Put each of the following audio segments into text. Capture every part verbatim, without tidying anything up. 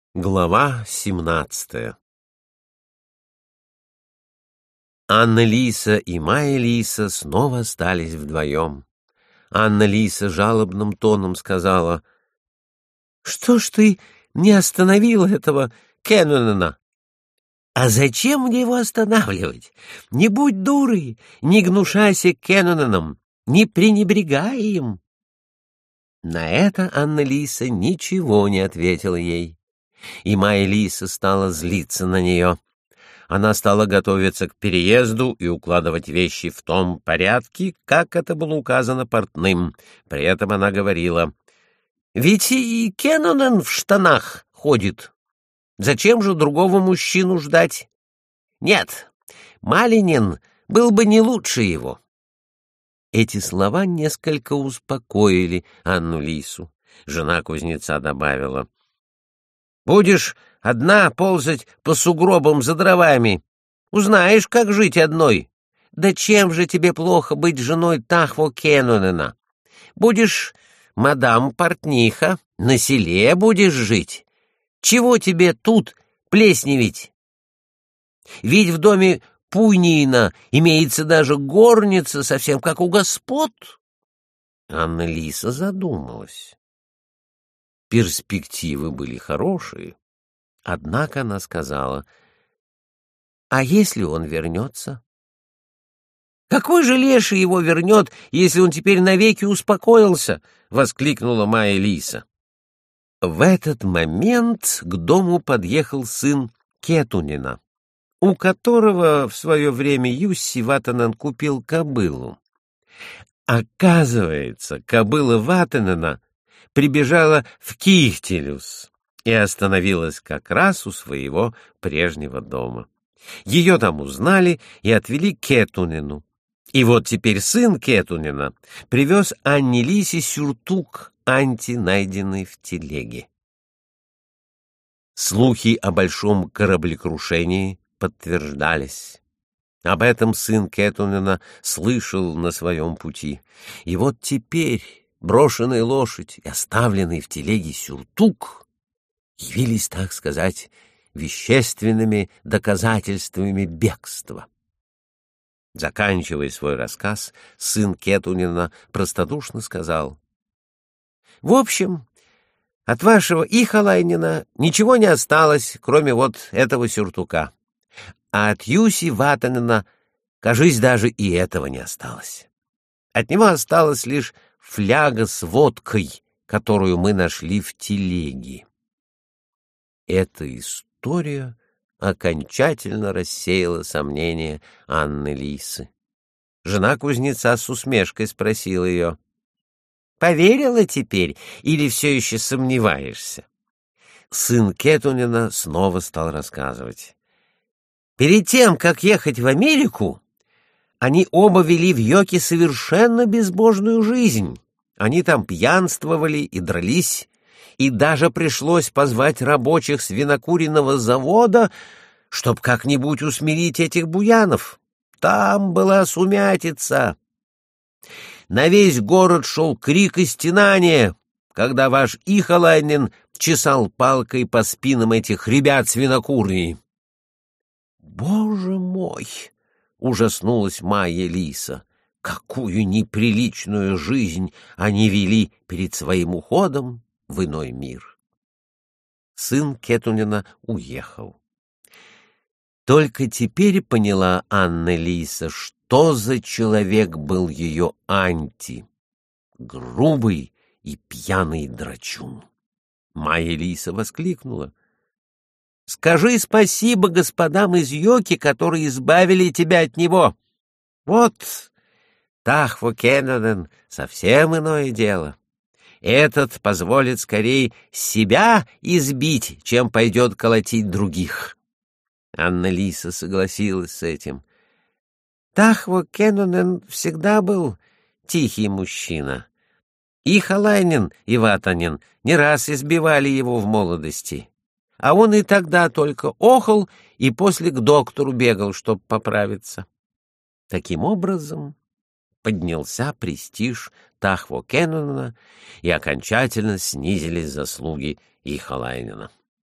Глава семнадцатая. Анна-Лиса и Майя-Лиса снова остались вдвоем. Анна-Лиса жалобным тоном сказала: — Что ж ты не остановила этого Кеннона? — А зачем мне его останавливать? Не будь дурой, не гнушайся Кенноном, не пренебрегай им. На это Анна-Лиса ничего не ответила ей. И Майя-Лиса стала злиться на нее. Она стала готовиться к переезду и укладывать вещи в том порядке, как это было указано портным. При этом она говорила: «Ведь и Кеннон в штанах ходит. Зачем же другого мужчину ждать? Нет, Малинин был бы не лучше его». Эти слова несколько успокоили Анну-Лису. Жена кузнеца добавила: «Будешь одна ползать по сугробам за дровами. Узнаешь, как жить одной. Да чем же тебе плохо быть женой Тахво Кеннона? Будешь мадам-портниха, на селе будешь жить. Чего тебе тут плесневеть? Ведь в доме Пуйнина имеется даже горница, совсем как у господ». Анна-Лиса задумалась. Перспективы были хорошие. Однако она сказала: «А если он вернется?» «Какой же леший его вернет, если он теперь навеки успокоился?» — воскликнула Майя-Лиса. В этот момент к дому подъехал сын Кетунина, у которого в свое время Юсси Ватанен купил кобылу. Оказывается, кобыла Ватанена прибежала в Кихтелюс и остановилась как раз у своего прежнего дома. Ее там узнали и отвели к Кетунину. И вот теперь сын Кетунина привез Анне-Лисе сюртук Анти, найденный в телеге. Слухи о большом кораблекрушении подтверждались. Об этом сын Кетунина слышал на своем пути. И вот теперь брошенная лошадь и оставленный в телеге сюртук явились, так сказать, вещественными доказательствами бегства. Заканчивая свой рассказ, сын Кетунина простодушно сказал: «В общем, от вашего Ихалайнина ничего не осталось, кроме вот этого сюртука. А от Юси Ватанена, кажись, даже и этого не осталось. От него осталась лишь фляга с водкой, которую мы нашли в телеге». Эта история окончательно рассеяла сомнения Анны-Лисы. Жена кузнеца с усмешкой спросила ее: «Поверила теперь или все еще сомневаешься?» Сын Кетунина снова стал рассказывать. Перед тем, как ехать в Америку, они оба вели в Йоке совершенно безбожную жизнь. Они там пьянствовали и дрались, и даже пришлось позвать рабочих с винокуренного завода, чтоб как-нибудь усмирить этих буянов. Там была сумятица. На весь город шел крик и стенание, когда ваш Ихалайнин чесал палкой по спинам этих ребят с винокурней. «Боже мой!» — ужаснулась Майя-Лиса. «Какую неприличную жизнь они вели перед своим уходом в иной мир!» Сын Кетунина уехал. Только теперь поняла Анна-Лиса, что за человек был ее Анти. Грубый и пьяный драчун. Майя-Лиса воскликнула: «Скажи спасибо господам из Йоки, которые избавили тебя от него. Вот Тахво Кеннон — совсем иное дело. Этот позволит скорее себя избить, чем пойдет колотить других». Анна-Лиса согласилась с этим. Тахво Кеннон всегда был тихий мужчина. Ихалайнин и Ватанен не раз избивали его в молодости. А он и тогда только охал и после к доктору бегал, чтоб поправиться. Таким образом поднялся престиж Тахво Кеннона и окончательно снизились заслуги Ихалайнина.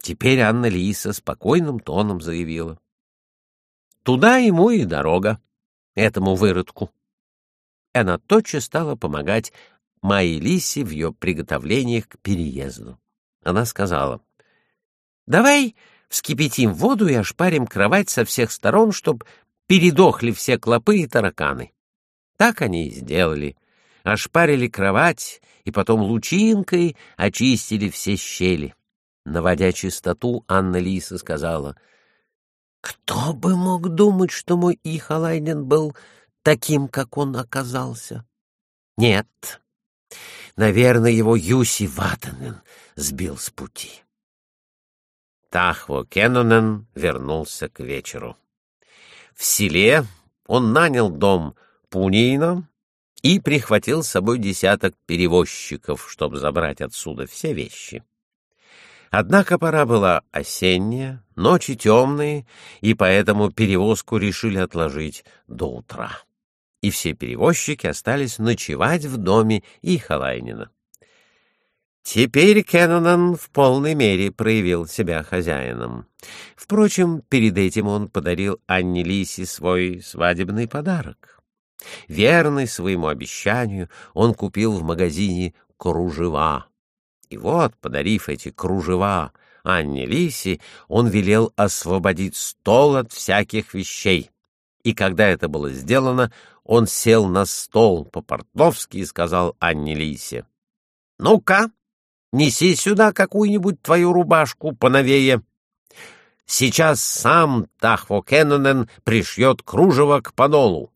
Теперь Анна Лиса спокойным тоном заявила: «Туда ему и дорога, этому выродку». И она тотчас стала помогать Майе Лисе в ее приготовлениях к переезду. Она сказала: «Давай вскипятим воду и ошпарим кровать со всех сторон, чтоб передохли все клопы и тараканы». Так они и сделали. Ошпарили кровать и потом лучинкой очистили все щели. Наводя чистоту, Анна Лиса сказала: «Кто бы мог думать, что мой Ихалайнен был таким, как он оказался? Нет, наверное, его Юси Ватанен сбил с пути». Тахво Кеннонен вернулся к вечеру. В селе он нанял дом Пунина и прихватил с собой десяток перевозчиков, чтобы забрать отсюда все вещи. Однако пора была осенняя, ночи темные, и поэтому перевозку решили отложить до утра. И все перевозчики остались ночевать в доме Ихалайнена. Теперь Кеннонен в полной мере проявил себя хозяином. Впрочем, перед этим он подарил Анне Лисе свой свадебный подарок. Верный своему обещанию, он купил в магазине кружева. И вот, подарив эти кружева Анне Лисе, он велел освободить стол от всяких вещей. И когда это было сделано, он сел на стол по-портновски и сказал Анне Лисе: «Ну-ка, неси сюда какую-нибудь твою рубашку поновее. Сейчас сам Тахво Кеннонен пришьет кружево к подолу».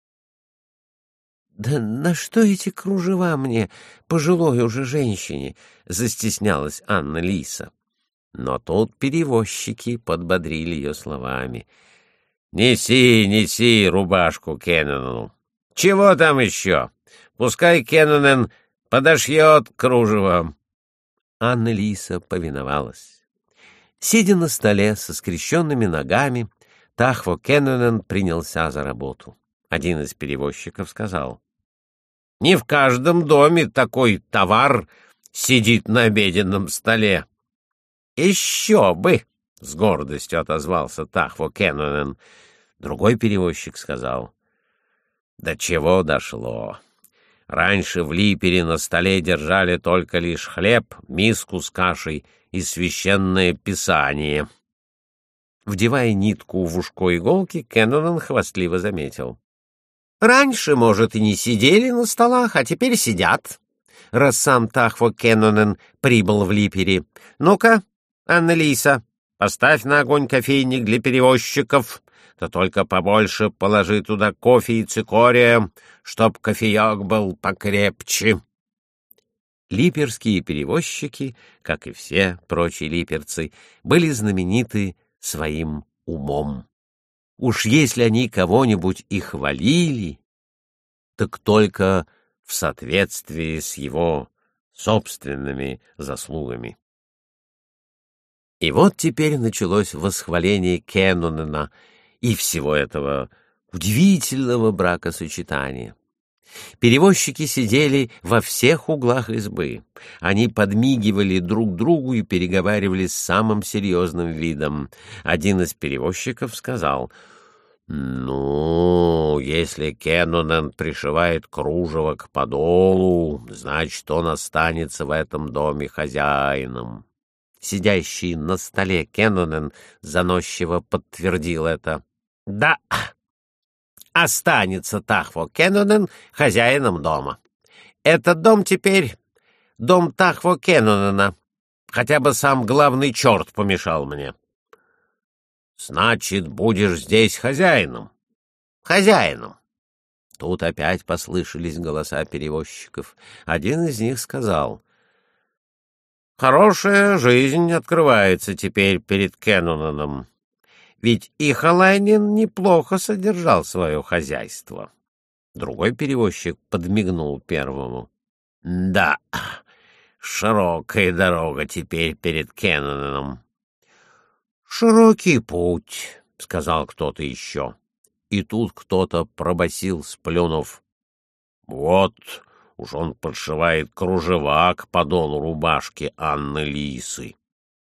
«Да на что эти кружева мне, пожилой уже женщине?» — застеснялась Анна Лиса. Но тут перевозчики подбодрили ее словами: «Неси, неси рубашку Кеннонену. Чего там еще? Пускай Кеннонен подошьет кружево». Анна Лиса повиновалась. Сидя на столе со скрещенными ногами, Тахво Кеннонен принялся за работу. Один из перевозчиков сказал: «Не в каждом доме такой товар сидит на обеденном столе». «Еще бы!» — с гордостью отозвался Тахво Кеннонен. Другой перевозчик сказал: «До чего дошло? Раньше в Липере на столе держали только лишь хлеб, миску с кашей и священное писание». Вдевая нитку в ушко иголки, Кеннонен хвастливо заметил: «Раньше, может, и не сидели на столах, а теперь сидят, раз сам Тахво Кеннонен прибыл в Липере. Ну-ка, Анна Лиса, поставь на огонь кофейник для перевозчиков, да только побольше положи туда кофе и цикория, чтоб кофеек был покрепче». Липерские перевозчики, как и все прочие липерцы, были знамениты своим умом. Уж если они кого-нибудь и хвалили, так только в соответствии с его собственными заслугами. И вот теперь началось восхваление Кеннонена и всего этого удивительного бракосочетания. Перевозчики сидели во всех углах избы. Они подмигивали друг другу и переговаривались с самым серьезным видом. Один из перевозчиков сказал: «Ну, если Кеннонен пришивает кружево к подолу, значит, он останется в этом доме хозяином». Сидящий на столе Кеннонен заносчиво подтвердил это. «Да, останется Тахво Кеннонен хозяином дома. Этот дом теперь дом Тахво Кеннонена, хотя бы сам главный черт помешал мне». «Значит, будешь здесь хозяином?» «Хозяином». Тут опять послышались голоса перевозчиков. Один из них сказал: «Хорошая жизнь открывается теперь перед Кенноненом. Ведь Ихалайнен неплохо содержал свое хозяйство». Другой перевозчик подмигнул первому. «Да, широкая дорога теперь перед Кенноненом». «Широкий путь», — сказал кто-то еще. И тут кто-то пробасил, сплюнув: «Вот уж он подшивает кружева к подолу рубашки Анны Лисы».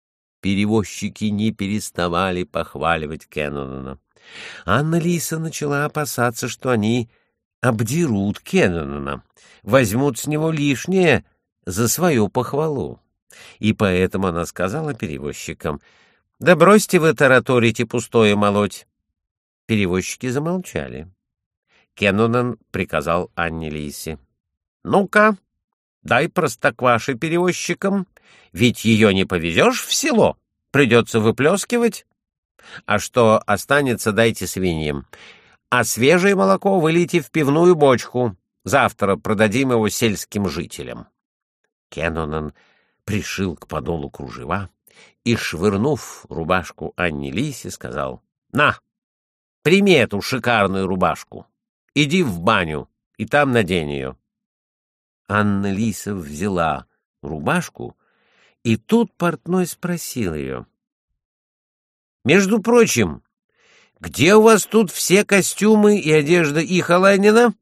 перевозчики не переставали похваливать Кеннонена. Анна-Лиса начала опасаться, что они обдерут Кеннонена, возьмут с него лишнее за свою похвалу. И поэтому она сказала перевозчикам: «Да бросьте вы тараторить и пустое молоть». Перевозчики замолчали. Кеннонен приказал Анне-Лисе: «Ну-ка, дай простокваши перевозчикам, ведь ее не повезешь в село, придется выплескивать. А что останется, дайте свиньям, а свежее молоко вылейте в пивную бочку, завтра продадим его сельским жителям». Кеннонен пришил к подолу кружева и, швырнув рубашку Анне-Лисе, сказал: «На, прими эту шикарную рубашку, иди в баню и там надень ее». Анна-Лиса взяла рубашку, и тут портной спросил ее: «Между прочим, где у вас тут все костюмы и одежда Ихалайнена?»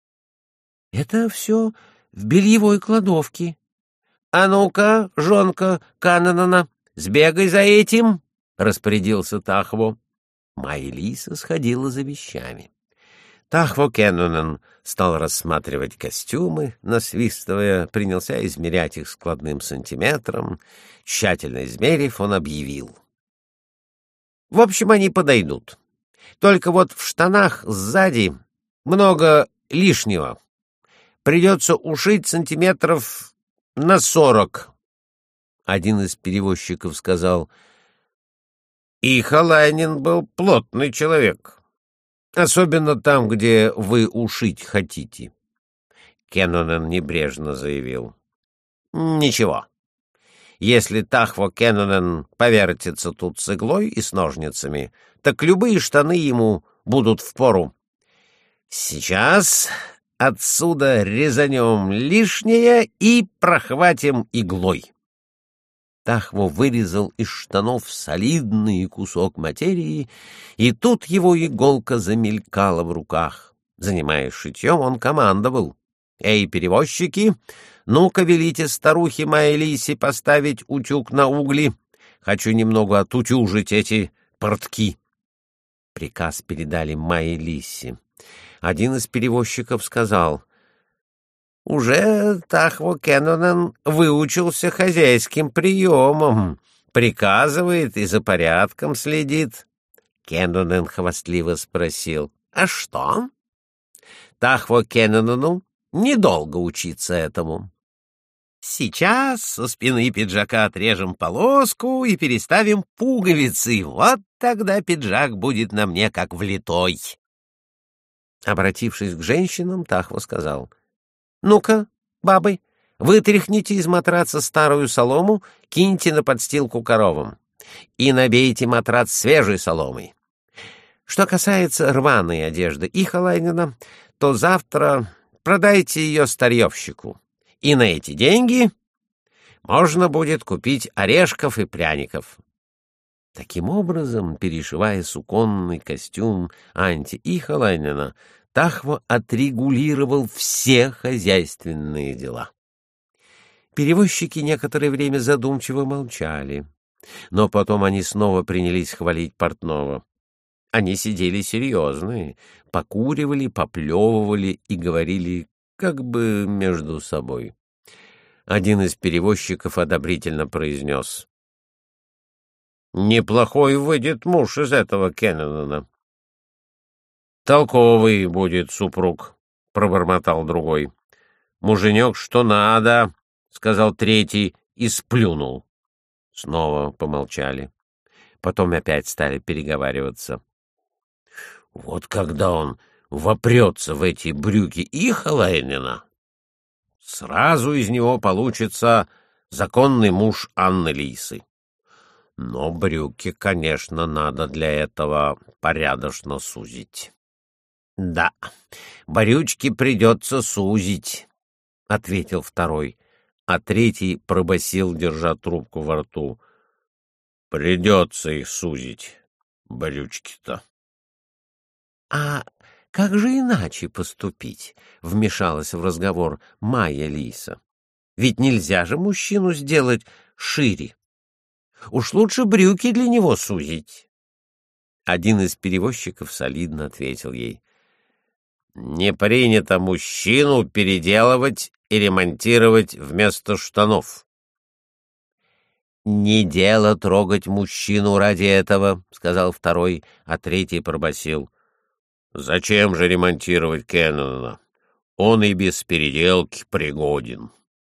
«Это все в бельевой кладовке». «А ну-ка, жонка Каннонена, сбегай за этим», — распорядился Тахво. Майя-Лиса сходила за вещами. Тахво Кеннонен стал рассматривать костюмы, насвистывая, принялся измерять их складным сантиметром. Тщательно измерив, он объявил: «В общем, они подойдут. Только вот в штанах сзади много лишнего. Придется ушить сантиметров на сорок». Один из перевозчиков сказал: «Ихалайнен был плотный человек, особенно там, где вы ушить хотите». Кеннонен небрежно заявил: «Ничего. Если Тахво Кеннонен повертится тут с иглой и с ножницами, так любые штаны ему будут впору. Сейчас отсюда резанем лишнее и прохватим иглой». Тахво вырезал из штанов солидный кусок материи, и тут его иголка замелькала в руках. Занимаясь шитьем, он командовал: «Эй, перевозчики, ну-ка велите старухе Майе-Лисе поставить утюг на угли. Хочу немного отутюжить эти портки». Приказ передали Майе-Лисе. Один из перевозчиков сказал: «Уже Тахво Кеннонен выучился хозяйским приемам, приказывает и за порядком следит». Кеннонен хвастливо спросил: «А что?» «Тахво Кеннонену недолго учиться этому. Сейчас со спины пиджака отрежем полоску и переставим пуговицы, вот тогда пиджак будет на мне как влитой». Обратившись к женщинам, Тахво сказал: «Ну-ка, бабы, вытряхните из матраца старую солому, киньте на подстилку коровам и набейте матрац свежей соломой. Что касается рваной одежды Ихалайнена, то завтра продайте ее старьевщику, и на эти деньги можно будет купить орешков и пряников». Таким образом, перешивая суконный костюм Анти Ихалайнена, Тахво отрегулировал все хозяйственные дела. Перевозчики некоторое время задумчиво молчали, но потом они снова принялись хвалить портного. Они сидели серьезные, покуривали, поплевывали и говорили как бы между собой. Один из перевозчиков одобрительно произнес: «Неплохой выйдет муж из этого Кеннонена». «Толковый будет супруг», — пробормотал другой. «Муженек что надо», — сказал третий и сплюнул. Снова помолчали. Потом опять стали переговариваться. «Вот когда он вопрется в эти брюки Ихалайнена, сразу из него получится законный муж Анны-Лисы. Но брюки, конечно, надо для этого порядочно сузить». «Да, брючки придется сузить», — ответил второй, а третий пробасил, держа трубку во рту: «Придется их сузить, брючки-то». «А как же иначе поступить?» — вмешалась в разговор Майя-Лиса. «Ведь нельзя же мужчину сделать шире». Уж лучше брюки для него сузить. Один из перевозчиков солидно ответил ей: «Не принято мужчину переделывать и ремонтировать вместо штанов». «Не дело трогать мужчину ради этого», — сказал второй, а третий пробасил: «Зачем же ремонтировать Кеннона? Он и без переделки пригоден».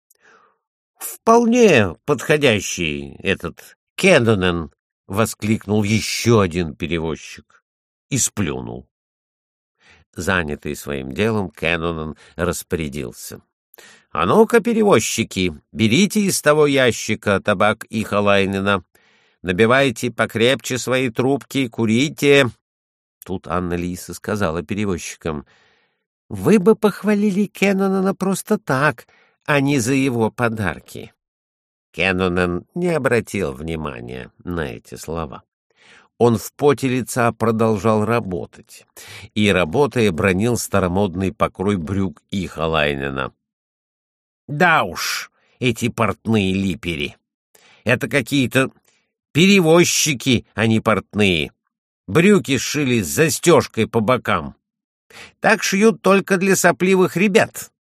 «Вполне подходящий этот Кеннон», — воскликнул еще один перевозчик и сплюнул. Занятый своим делом, Кеннон распорядился: «А ну-ка, перевозчики, берите из того ящика табак и Ихалайнена, набивайте покрепче свои трубки, курите». Тут Анна-Лиса сказала перевозчикам: «Вы бы похвалили Кеннона просто так, а не за его подарки». Кеннон не обратил внимания на эти слова. Он в поте лица продолжал работать, и, работая, бранил старомодный покрой брюк Ихалайнена. «Да уж, эти портные липери! Это какие-то перевозчики, а не портные. Брюки сшили с застежкой по бокам. Так шьют только для сопливых ребят».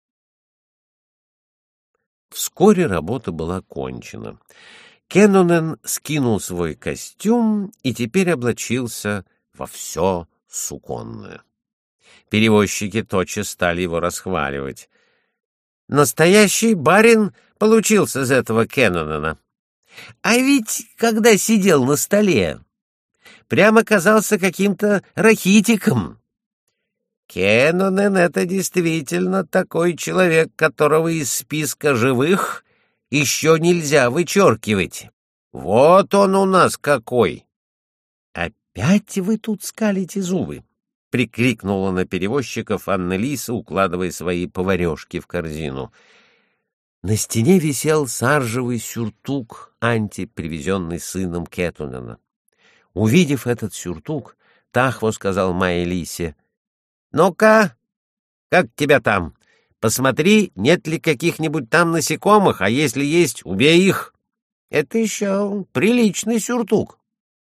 Вскоре работа была кончена. Кеннон скинул свой костюм и теперь облачился во все суконное. Перевозчики тотчас стали его расхваливать. «Настоящий барин получился из этого Кеннона. А ведь, когда сидел на столе, прямо казался каким-то рахитиком. Кеннон — это действительно такой человек, которого из списка живых еще нельзя вычеркивать. Вот он у нас какой!» «Опять вы тут скалите зубы!» — прикрикнула на перевозчиков Анна-Лиса, укладывая свои поварешки в корзину. На стене висел саржевый сюртук Анти, привезенный сыном Кетунена. Увидев этот сюртук, Тахво сказал Майе-Лисе: «Ну-ка, как тебя там? Посмотри, нет ли каких-нибудь там насекомых, а если есть, убей их. Это еще приличный сюртук».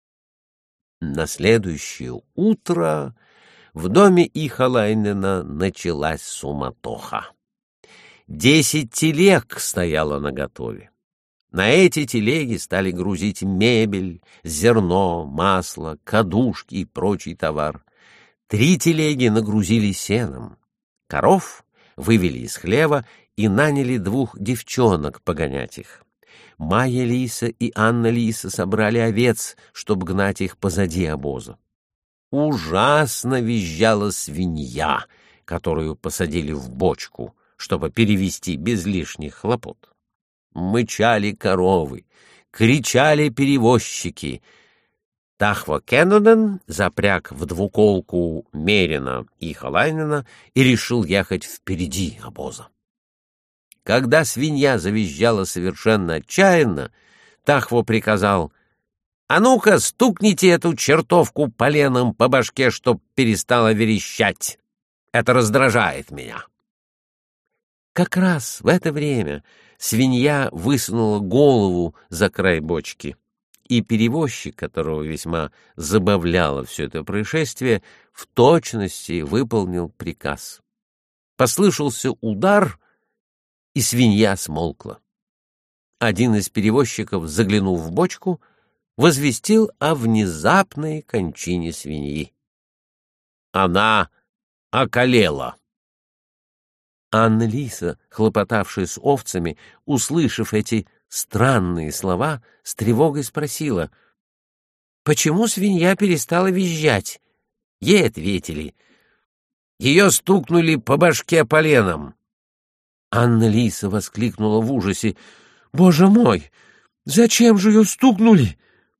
На следующее утро в доме Ихалайнена началась суматоха. Десять телег стояло наготове. На эти телеги стали грузить мебель, зерно, масло, кадушки и прочий товар. Три телеги нагрузили сеном. Коров вывели из хлева и наняли двух девчонок погонять их. Майя-Лиса и Анна-Лиса собрали овец, чтобы гнать их позади обоза. Ужасно визжала свинья, которую посадили в бочку, чтобы перевезти без лишних хлопот. Мычали коровы, кричали перевозчики. Тахво Кеннон запряг в двуколку Мерина и Ихалайнена и решил ехать впереди обоза. Когда свинья завизжала совершенно отчаянно, Тахво приказал: «А ну-ка, стукните эту чертовку поленом по башке, чтоб перестала верещать. Это раздражает меня». Как раз в это время свинья высунула голову за край бочки, и перевозчик, которого весьма забавляло все это происшествие, в точности выполнил приказ. Послышался удар, и свинья смолкла. Один из перевозчиков, заглянув в бочку, возвестил о внезапной кончине свиньи. Она околела. Анна-Лиса, хлопотавшая с овцами, услышав эти странные слова, с тревогой спросила: «Почему свинья перестала визжать?» Ей ответили: «Ее стукнули по башке поленом». Анна-Лиса воскликнула в ужасе: «Боже мой! Зачем же ее стукнули?»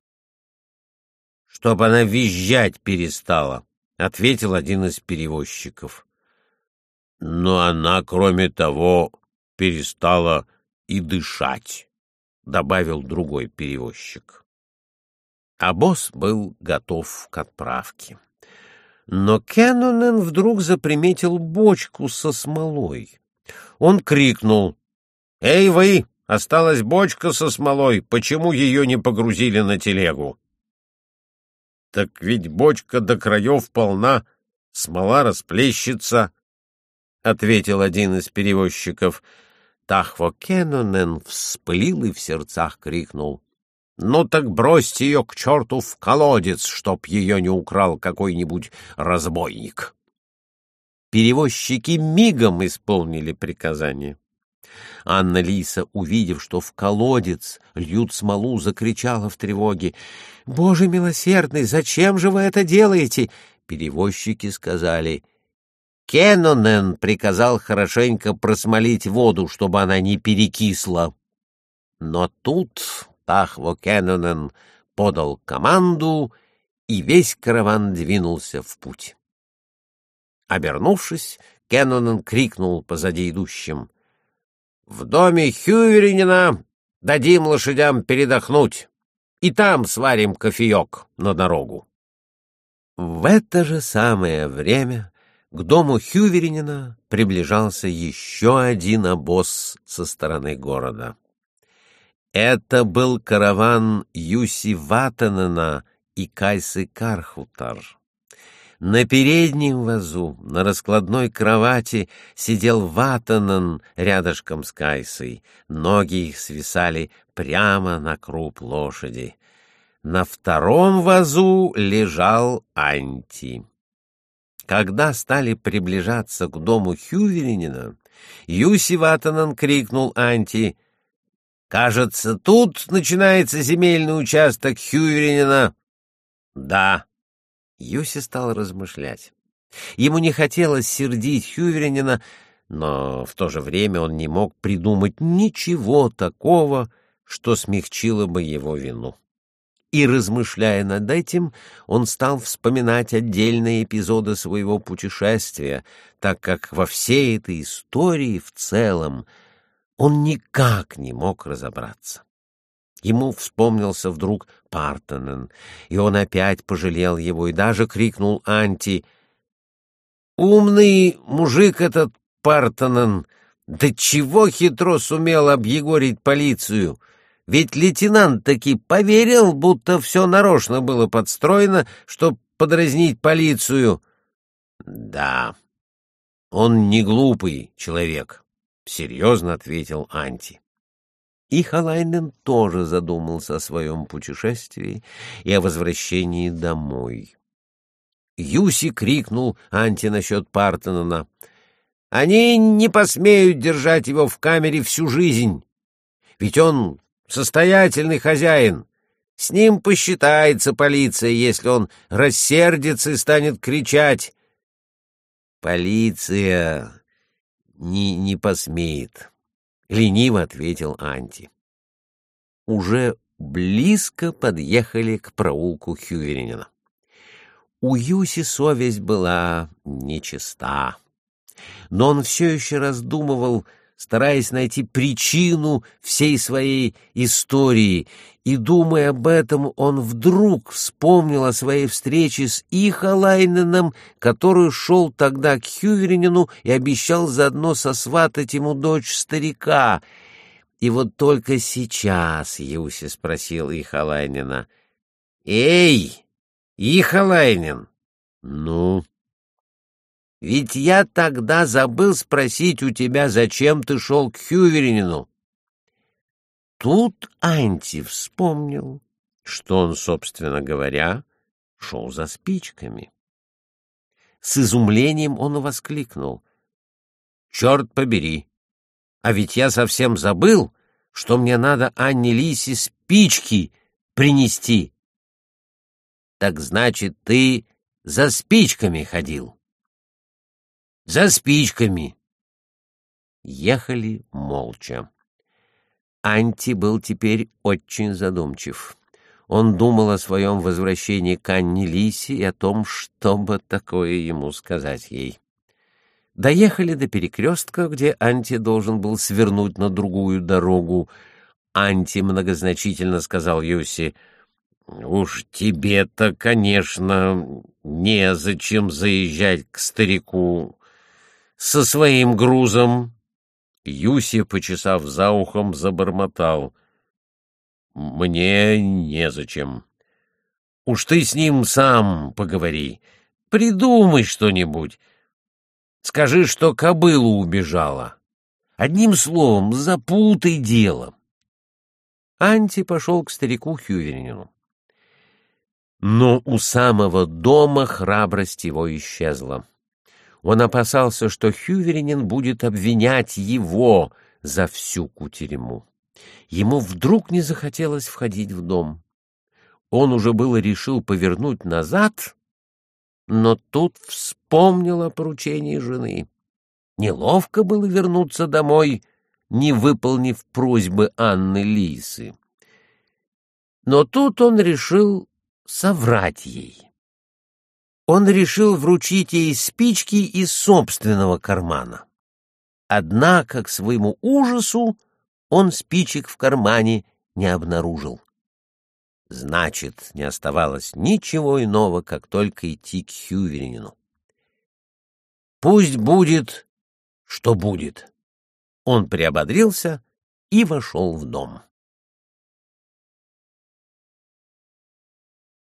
«Чтоб она визжать перестала», — ответил один из перевозчиков. «Но она, кроме того, перестала и дышать», — добавил другой перевозчик. Обоз был готов к отправке. Но Кеннон вдруг заприметил бочку со смолой. Он крикнул: «Эй вы, Осталась бочка со смолой. Почему ее не погрузили на телегу? — Так ведь бочка до краев полна, смола расплещется, — ответил один из перевозчиков. Тахво Кеннонен вспылил и в сердцах крикнул: — Ну так бросьте ее к черту в колодец, чтоб ее не украл какой-нибудь разбойник. Перевозчики мигом исполнили приказание. Анна-Лиса, увидев, что в колодец льют смолу, закричала в тревоге: — Боже милосердный, зачем же вы это делаете? Перевозчики сказали: — Кеннонен приказал хорошенько просмолить воду, чтобы она не перекисла. Но тут Тахво Кеннонен подал команду, и весь караван двинулся в путь. Обернувшись, Кеннонен крикнул позади идущим: — В доме Хюверинина дадим лошадям передохнуть, и там сварим кофеек на дорогу. В это же самое время к дому Хюверинина приближался еще один обоз со стороны города. Это был караван Юси Ватанена и Кайсы Кархутар. На переднем вазу, на раскладной кровати, сидел Ватанен рядышком с Кайсой. Ноги их свисали прямо на круп лошади. На втором вазу лежал Анти. Когда стали приближаться к дому Хюверинина, Юси Ватанен крикнул Анти: — Кажется, тут начинается земельный участок Хюверинина. — Да. Юси стал размышлять. Ему не хотелось сердить Хюверинина, но в то же время он не мог придумать ничего такого, что смягчило бы его вину. И, размышляя над этим, он стал вспоминать отдельные эпизоды своего путешествия, так как во всей этой истории в целом он никак не мог разобраться. Ему вспомнился вдруг Партонен, и он опять пожалел его и даже крикнул Анти: — Умный мужик этот Партонен! Да чего хитро сумел объегорить полицию! Ведь лейтенант таки поверил, будто все нарочно было подстроено, чтоб подразнить полицию. — Да, он не глупый человек, — серьезно ответил Анти. И Халайнен тоже задумался о своем путешествии и о возвращении домой. Юси крикнул Анти насчет Партонена: — Они не посмеют держать его в камере всю жизнь, ведь он состоятельный хозяин. С ним посчитается полиция, если он рассердится и станет кричать. — Полиция не, не посмеет, — лениво ответил Анти. Уже близко подъехали к проулку Хюверинина. У Юси совесть была нечиста, но он все еще раздумывал, стараясь найти причину всей своей истории, и, думая об этом, он вдруг вспомнил о своей встрече с Ихалайненом, который шел тогда к Хюверинину и обещал заодно сосватать ему дочь старика. И вот только сейчас Юси спросил Ихалайнена: — Эй, Ихалайнен! — Ну? — Ведь я тогда забыл спросить у тебя, зачем ты шел к Хюверинину. Тут Анти вспомнил, что он, собственно говоря, шел за спичками. С изумлением он воскликнул: — Черт побери! А ведь я совсем забыл, что мне надо Анне-Лисе спички принести. — Так значит, ты за спичками ходил? — За спичками. Ехали молча. Анти был теперь очень задумчив. Он думал о своем возвращении к Анне-Лисе и о том, что бы такое ему сказать ей. Доехали до перекрестка, где Анти должен был свернуть на другую дорогу. Анти многозначительно сказал Юси: — Уж тебе-то, конечно, незачем заезжать к старику со своим грузом. Юся, почесав за ухом, забормотал: «Мне незачем. Уж ты с ним сам поговори. Придумай что-нибудь. Скажи, что кобыла убежала. Одним словом, запутай дело». Анти пошел к старику Хюверинину. Но у самого дома храбрость его исчезла. Он опасался, что Хюверинин будет обвинять его за всю кутерьму. Ему вдруг не захотелось входить в дом. Он уже было решил повернуть назад, но тут вспомнил о поручении жены. Неловко было вернуться домой, не выполнив просьбы Анны Лисы. Но тут он решил соврать ей. Он решил вручить ей спички из собственного кармана. Однако, к своему ужасу, он спичек в кармане не обнаружил. Значит, не оставалось ничего иного, как только идти к Хюверинину. Пусть будет, что будет. Он приободрился и вошел в дом.